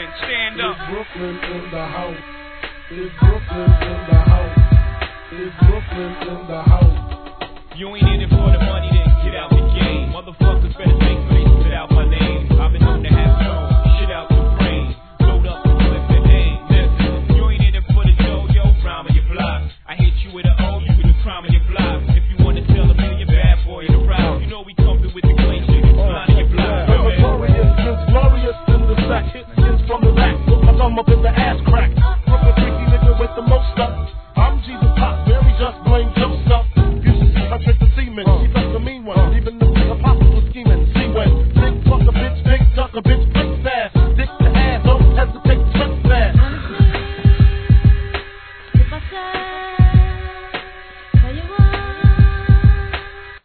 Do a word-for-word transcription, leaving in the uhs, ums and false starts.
Brooklyn, stand up. It's Brooklyn in the house. It's Brooklyn in the house. It's Brooklyn in the house. You ain't in it for the money, then get out the game. Motherfuckers better take